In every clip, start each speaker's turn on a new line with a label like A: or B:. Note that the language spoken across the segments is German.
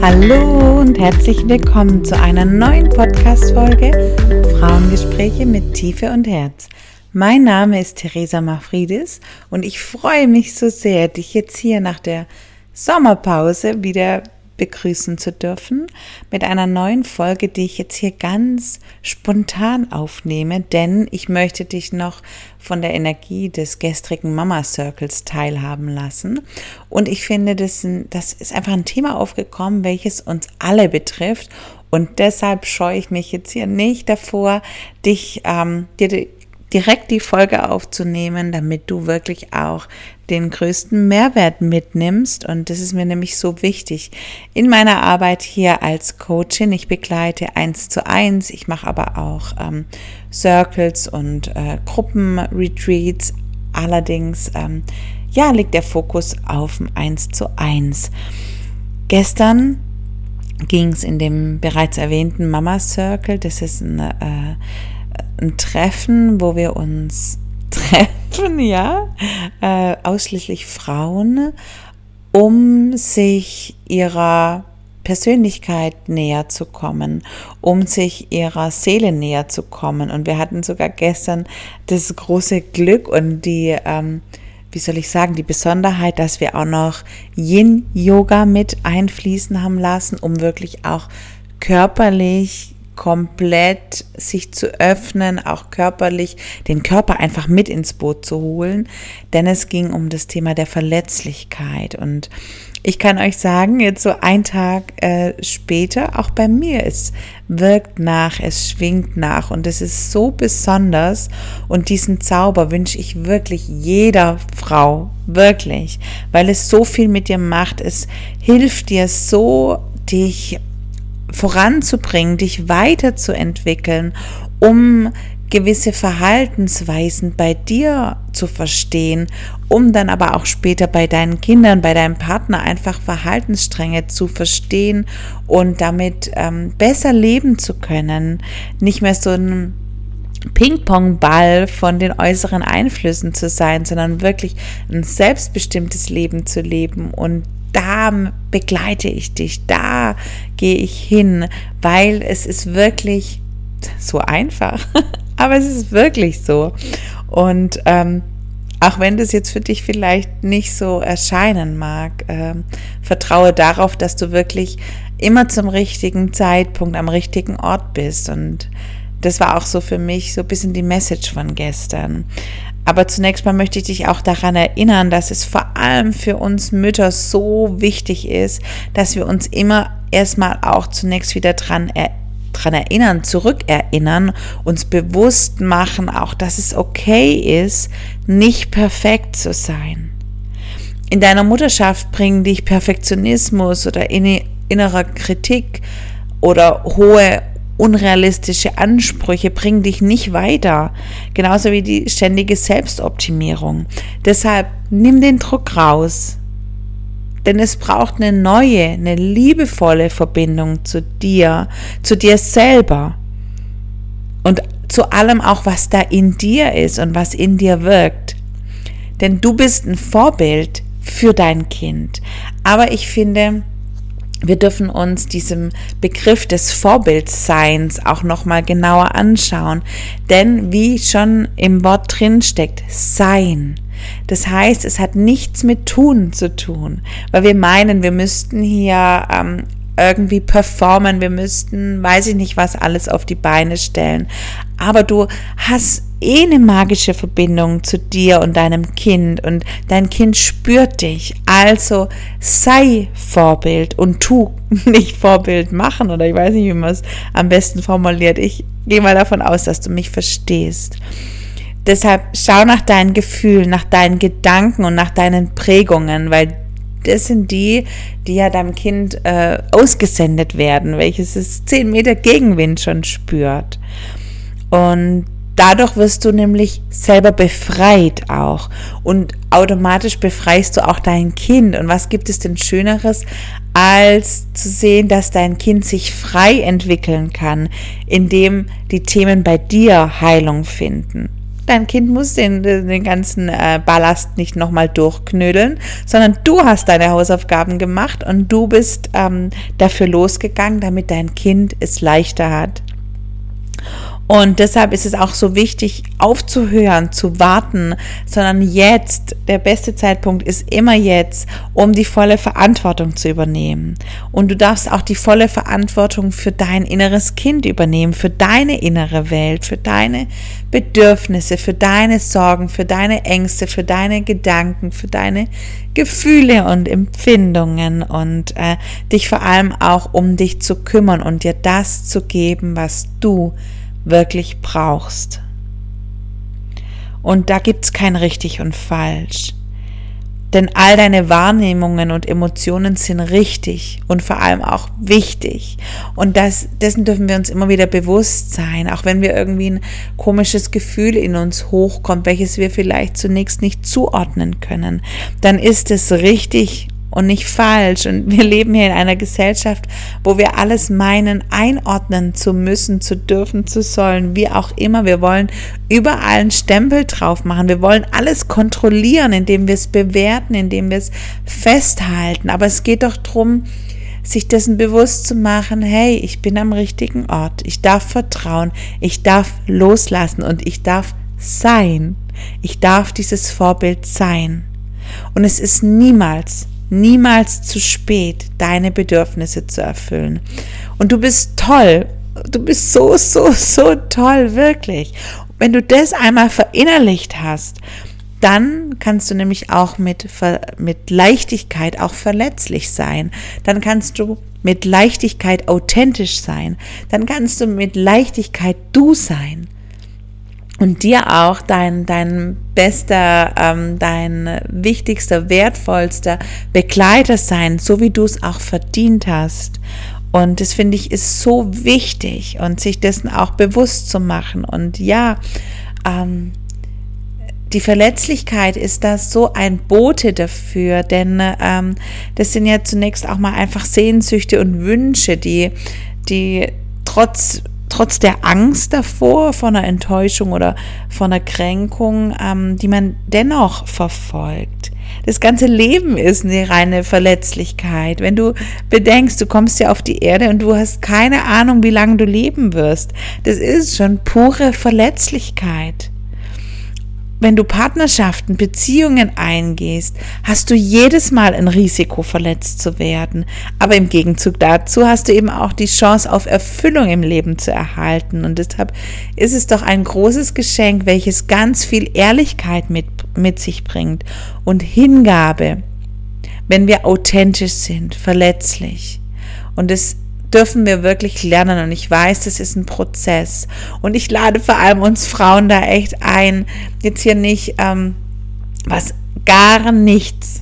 A: Hallo und herzlich willkommen zu einer neuen Podcast-Folge Frauengespräche mit Tiefe und Herz. Mein Name ist Theresa Mafridis und ich freue mich so sehr, dich jetzt hier nach der Sommerpause wieder begrüßen zu dürfen mit einer neuen Folge, die ich jetzt hier ganz spontan aufnehme, denn ich möchte dich noch von der Energie des gestrigen Mama Circles teilhaben lassen. Und ich finde, das ist einfach ein Thema aufgekommen, welches uns alle betrifft. Und deshalb scheue ich mich jetzt hier nicht davor, dir direkt die Folge aufzunehmen, damit du wirklich auch den größten Mehrwert mitnimmst. Und das ist mir nämlich so wichtig. In meiner Arbeit hier als Coachin, ich begleite 1:1, ich mache aber auch Circles und Gruppenretreats. Allerdings liegt der Fokus auf dem 1:1. Gestern ging es in dem bereits erwähnten Mama Circle, das ist ein Treffen, wo wir uns treffen, ausschließlich Frauen, um sich ihrer Persönlichkeit näher zu kommen, um sich ihrer Seele näher zu kommen. Und wir hatten sogar gestern das große Glück und die Besonderheit, dass wir auch noch Yin-Yoga mit einfließen haben lassen, um wirklich auch körperlich komplett sich zu öffnen, auch körperlich den Körper einfach mit ins Boot zu holen, denn es ging um das Thema der Verletzlichkeit. Und ich kann euch sagen, jetzt so einen Tag später, auch bei mir, es wirkt nach, es schwingt nach und es ist so besonders und diesen Zauber wünsche ich wirklich jeder Frau, wirklich, weil es so viel mit dir macht, es hilft dir so, dich voranzubringen, dich weiterzuentwickeln, um gewisse Verhaltensweisen bei dir zu verstehen, um dann aber auch später bei deinen Kindern, bei deinem Partner einfach Verhaltensstränge zu verstehen und damit besser leben zu können, nicht mehr so ein Ping-Pong-Ball von den äußeren Einflüssen zu sein, sondern wirklich ein selbstbestimmtes Leben zu leben. Und da begleite ich dich, da gehe ich hin, weil es ist wirklich so einfach, aber es ist wirklich so. Und auch wenn das jetzt für dich vielleicht nicht so erscheinen mag, vertraue darauf, dass du wirklich immer zum richtigen Zeitpunkt am richtigen Ort bist. Und das war auch so für mich so ein bisschen die Message von gestern. Aber zunächst mal möchte ich dich auch daran erinnern, dass es vor allem für uns Mütter so wichtig ist, dass wir uns immer erstmal auch zunächst wieder dran erinnern, zurückerinnern, uns bewusst machen, auch dass es okay ist, nicht perfekt zu sein. In deiner Mutterschaft bringen dich Perfektionismus oder innerer Kritik oder hohe unrealistische Ansprüche bringen dich nicht weiter, genauso wie die ständige Selbstoptimierung. Deshalb nimm den Druck raus, denn es braucht eine neue, eine liebevolle Verbindung zu dir selber und zu allem auch, was da in dir ist und was in dir wirkt. Denn du bist ein Vorbild für dein Kind. Aber ich finde, wir dürfen uns diesem Begriff des Vorbildseins auch nochmal genauer anschauen, denn wie schon im Wort drin steckt, sein. Das heißt, es hat nichts mit Tun zu tun, weil wir meinen, wir müssten hier irgendwie performen, wir müssten, weiß ich nicht was, alles auf die Beine stellen. Aber du hast eine magische Verbindung zu dir und deinem Kind und dein Kind spürt dich. Also sei Vorbild und tu nicht Vorbild machen oder ich weiß nicht, wie man es am besten formuliert. Ich gehe mal davon aus, dass du mich verstehst. Deshalb schau nach deinen Gefühlen, nach deinen Gedanken und nach deinen Prägungen, weil das sind die ja deinem Kind ausgesendet werden, welches es 10 Meter Gegenwind schon spürt. Und dadurch wirst du nämlich selber befreit auch und automatisch befreist du auch dein Kind. Und was gibt es denn Schöneres, als zu sehen, dass dein Kind sich frei entwickeln kann, indem die Themen bei dir Heilung finden. Dein Kind muss den ganzen Ballast nicht nochmal durchknödeln, sondern du hast deine Hausaufgaben gemacht und du bist dafür losgegangen, damit dein Kind es leichter hat. Und deshalb ist es auch so wichtig, aufzuhören, zu warten, sondern jetzt, der beste Zeitpunkt ist immer jetzt, um die volle Verantwortung zu übernehmen. Und du darfst auch die volle Verantwortung für dein inneres Kind übernehmen, für deine innere Welt, für deine Bedürfnisse, für deine Sorgen, für deine Ängste, für deine Gedanken, für deine Gefühle und Empfindungen und dich vor allem auch um dich zu kümmern und dir das zu geben, was du wirklich brauchst. Und da gibt es kein richtig und falsch. Denn all deine Wahrnehmungen und Emotionen sind richtig und vor allem auch wichtig. Und dessen dürfen wir uns immer wieder bewusst sein, auch wenn wir irgendwie ein komisches Gefühl in uns hochkommt, welches wir vielleicht zunächst nicht zuordnen können, dann ist es richtig und nicht falsch. Und wir leben hier in einer Gesellschaft, wo wir alles meinen, einordnen zu müssen, zu dürfen, zu sollen, wie auch immer. Wir wollen überall einen Stempel drauf machen. Wir wollen alles kontrollieren, indem wir es bewerten, indem wir es festhalten. Aber es geht doch darum, sich dessen bewusst zu machen, hey, ich bin am richtigen Ort. Ich darf vertrauen, ich darf loslassen und ich darf sein. Ich darf dieses Vorbild sein. Und es ist niemals zu spät, deine Bedürfnisse zu erfüllen. Und du bist toll. Du bist so toll, wirklich. Wenn du das einmal verinnerlicht hast, dann kannst du nämlich auch mit Leichtigkeit auch verletzlich sein. Dann kannst du mit Leichtigkeit authentisch sein. Dann kannst du mit Leichtigkeit du sein. Und dir auch dein bester, dein wichtigster, wertvollster Begleiter sein, so wie du es auch verdient hast. Und das finde ich ist so wichtig und sich dessen auch bewusst zu machen. Und ja, die Verletzlichkeit ist da so ein Bote dafür, denn das sind ja zunächst auch mal einfach Sehnsüchte und Wünsche, die trotz der Angst davor, von einer Enttäuschung oder von einer Kränkung, die man dennoch verfolgt. Das ganze Leben ist eine reine Verletzlichkeit. Wenn du bedenkst, du kommst ja auf die Erde und du hast keine Ahnung, wie lange du leben wirst. Das ist schon pure Verletzlichkeit. Wenn du Partnerschaften, Beziehungen eingehst, hast du jedes Mal ein Risiko, verletzt zu werden. Aber im Gegenzug dazu hast du eben auch die Chance auf Erfüllung im Leben zu erhalten. Und deshalb ist es doch ein großes Geschenk, welches ganz viel Ehrlichkeit mit sich bringt und Hingabe, wenn wir authentisch sind, verletzlich. Und es dürfen wir wirklich lernen und ich weiß, das ist ein Prozess und ich lade vor allem uns Frauen da echt ein, jetzt hier nicht was gar nichts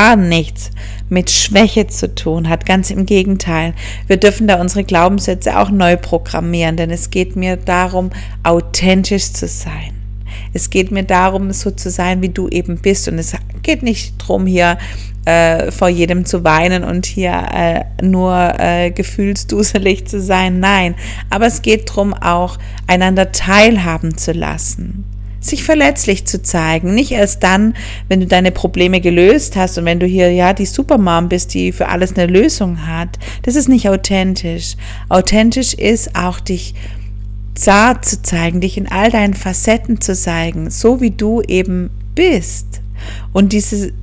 A: mit Schwäche zu tun hat, ganz im Gegenteil. Wir dürfen da unsere Glaubenssätze auch neu programmieren, denn es geht mir darum, authentisch zu sein. Es geht mir darum, so zu sein, wie du eben bist und es geht nicht darum, hier vor jedem zu weinen und hier nur gefühlsduselig zu sein. Nein, aber es geht darum, auch einander teilhaben zu lassen, sich verletzlich zu zeigen. Nicht erst dann, wenn du deine Probleme gelöst hast und wenn du hier ja die Supermom bist, die für alles eine Lösung hat. Das ist nicht authentisch. Authentisch ist auch dich zart zu zeigen, dich in all deinen Facetten zu zeigen, so wie du eben bist. Und diese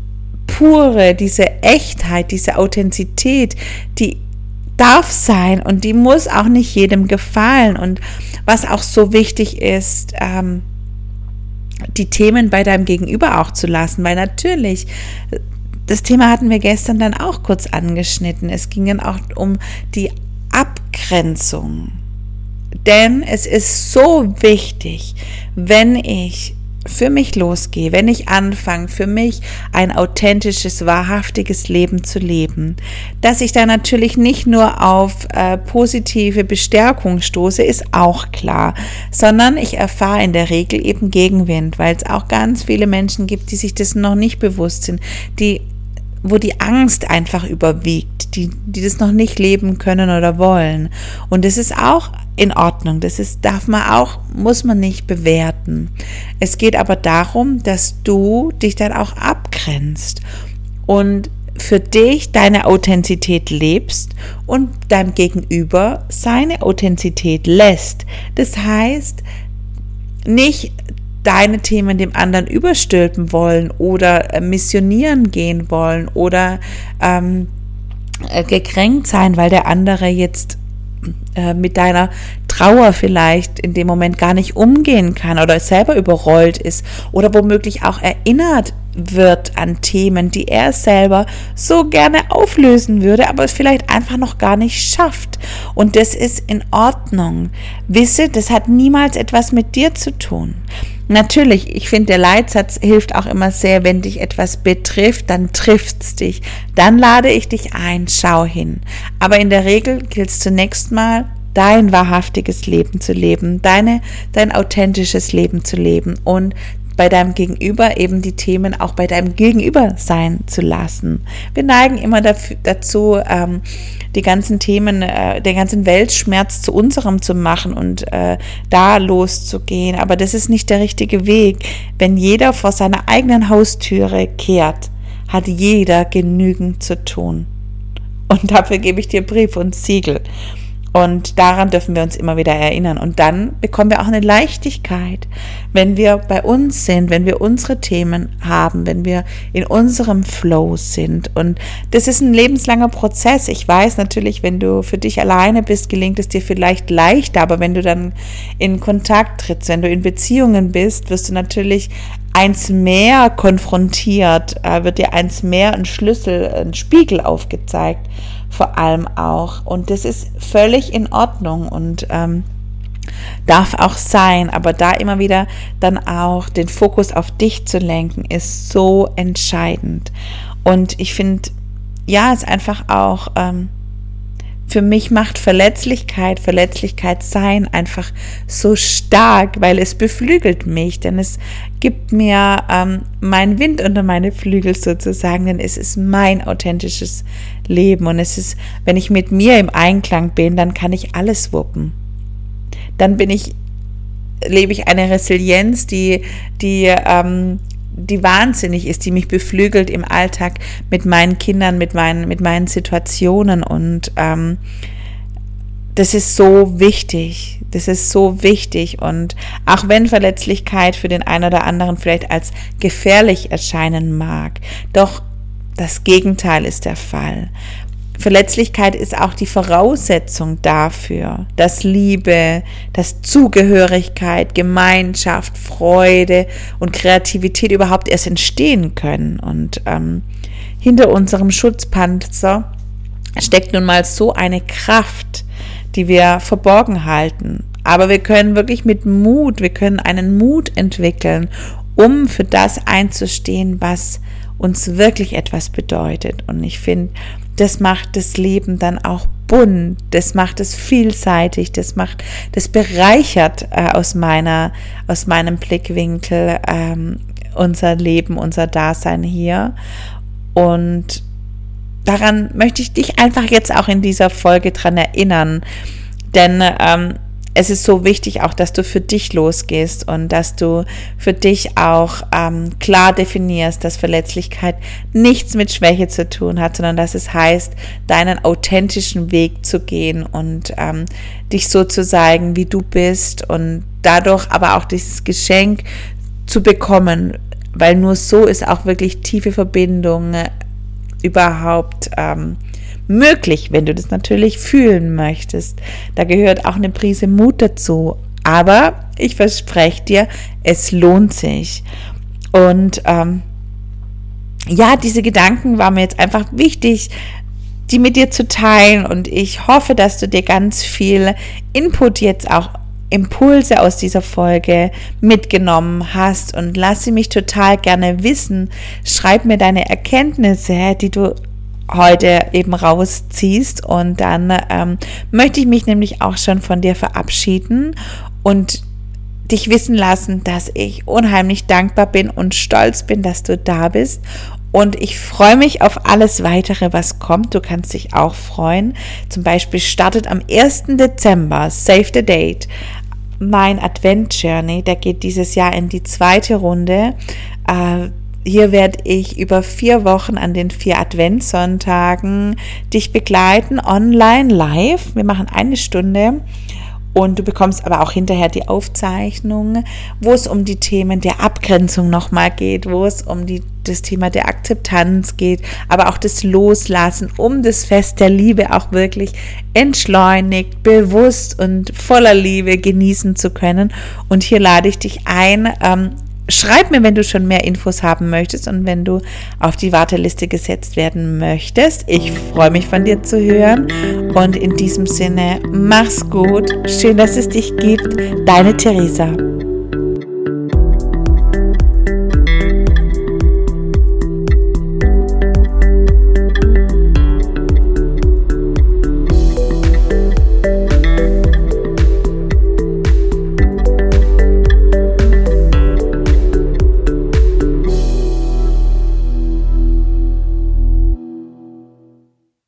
A: Echtheit, diese Authentizität, die darf sein und die muss auch nicht jedem gefallen. Und was auch so wichtig ist, die Themen bei deinem Gegenüber auch zu lassen, weil natürlich, das Thema hatten wir gestern dann auch kurz angeschnitten, es ging dann auch um die Abgrenzung. Denn es ist so wichtig, wenn ich für mich losgehe, wenn ich anfange, für mich ein authentisches, wahrhaftiges Leben zu leben, dass ich da natürlich nicht nur auf positive Bestärkung stoße, ist auch klar, sondern ich erfahre in der Regel eben Gegenwind, weil es auch ganz viele Menschen gibt, die sich dessen noch nicht bewusst sind, wo die Angst einfach überwiegt, die das noch nicht leben können oder wollen. Und es ist auch in Ordnung. Muss man nicht bewerten. Es geht aber darum, dass du dich dann auch abgrenzt und für dich deine Authentizität lebst und deinem Gegenüber seine Authentizität lässt. Das heißt, nicht deine Themen dem anderen überstülpen wollen oder missionieren gehen wollen oder gekränkt sein, weil der andere jetzt mit deiner Trauer vielleicht in dem Moment gar nicht umgehen kann oder selber überrollt ist oder womöglich auch erinnert wird an Themen, die er selber so gerne auflösen würde, aber es vielleicht einfach noch gar nicht schafft. Und das ist in Ordnung. Wisse, das hat niemals etwas mit dir zu tun. Natürlich, ich finde, der Leitsatz hilft auch immer sehr, wenn dich etwas betrifft, dann trifft's dich. Dann lade ich dich ein, schau hin. Aber in der Regel gilt es zunächst mal, dein wahrhaftiges Leben zu leben, dein authentisches Leben zu leben und bei deinem Gegenüber eben die Themen auch bei deinem Gegenüber sein zu lassen. Wir neigen immer dazu, die ganzen Themen, den ganzen Weltschmerz zu unserem zu machen und da loszugehen. Aber das ist nicht der richtige Weg. Wenn jeder vor seiner eigenen Haustüre kehrt, hat jeder genügend zu tun. Und dafür gebe ich dir Brief und Siegel. Und daran dürfen wir uns immer wieder erinnern. Und dann bekommen wir auch eine Leichtigkeit, wenn wir bei uns sind, wenn wir unsere Themen haben, wenn wir in unserem Flow sind. Und das ist ein lebenslanger Prozess. Ich weiß natürlich, wenn du für dich alleine bist, gelingt es dir vielleicht leichter. Aber wenn du dann in Kontakt trittst, wenn du in Beziehungen bist, wirst du natürlich eins mehr konfrontiert, wird dir eins mehr ein Spiegel aufgezeigt, vor allem auch. Und das ist völlig in Ordnung und darf auch sein, aber da immer wieder dann auch den Fokus auf dich zu lenken, ist so entscheidend. Und ich finde, ja, es einfach auch, für mich macht Verletzlichkeit sein einfach so stark, weil es beflügelt mich, denn es gibt mir meinen Wind unter meine Flügel sozusagen, denn es ist mein authentisches Leben und es ist, wenn ich mit mir im Einklang bin, dann kann ich alles wuppen. Dann lebe ich eine Resilienz, die wahnsinnig ist, die mich beflügelt im Alltag mit meinen Kindern, mit meinen Situationen und das ist so wichtig. Und auch wenn Verletzlichkeit für den einen oder anderen vielleicht als gefährlich erscheinen mag, doch das Gegenteil ist der Fall. Verletzlichkeit ist auch die Voraussetzung dafür, dass Liebe, dass Zugehörigkeit, Gemeinschaft, Freude und Kreativität überhaupt erst entstehen können. Und hinter unserem Schutzpanzer steckt nun mal so eine Kraft, die wir verborgen halten. Aber wir können wirklich wir können einen Mut entwickeln, um für das einzustehen, was uns wirklich etwas bedeutet. Und ich finde, das macht das Leben dann auch bunt, das macht es vielseitig, das bereichert aus meinem Blickwinkel unser Leben, unser Dasein hier. Und daran möchte ich dich einfach jetzt auch in dieser Folge dran erinnern, denn es ist so wichtig auch, dass du für dich losgehst und dass du für dich auch klar definierst, dass Verletzlichkeit nichts mit Schwäche zu tun hat, sondern dass es heißt, deinen authentischen Weg zu gehen und dich so zu zeigen, wie du bist und dadurch aber auch dieses Geschenk zu bekommen, weil nur so ist auch wirklich tiefe Verbindung überhaupt möglich, wenn du das natürlich fühlen möchtest. Da gehört auch eine Prise Mut dazu. Aber ich verspreche dir, es lohnt sich. Und diese Gedanken waren mir jetzt einfach wichtig, die mit dir zu teilen. Und ich hoffe, dass du dir ganz viel Input jetzt auch Impulse aus dieser Folge mitgenommen hast und lass sie mich total gerne wissen. Schreib mir deine Erkenntnisse, die du heute eben rausziehst und dann möchte ich mich nämlich auch schon von dir verabschieden und dich wissen lassen, dass ich unheimlich dankbar bin und stolz bin, dass du da bist Und ich freue mich auf alles weitere, was kommt. Du kannst dich auch freuen. Zum Beispiel startet am 1. Dezember, save the date, mein Advent Journey. Der geht dieses Jahr in die 2. Runde. Hier werde ich über 4 Wochen an den 4 Adventssonntagen dich begleiten, online, live. Wir machen 1 Stunde. Und du bekommst aber auch hinterher die Aufzeichnung, wo es um die Themen der Abgrenzung nochmal geht, wo es um das Thema der Akzeptanz geht, aber auch das Loslassen, um das Fest der Liebe auch wirklich entschleunigt, bewusst und voller Liebe genießen zu können. Und hier lade ich dich ein. Schreib mir, wenn du schon mehr Infos haben möchtest und wenn du auf die Warteliste gesetzt werden möchtest. Ich freue mich, von dir zu hören. Und in diesem Sinne, mach's gut. Schön, dass es dich gibt. Deine Theresa.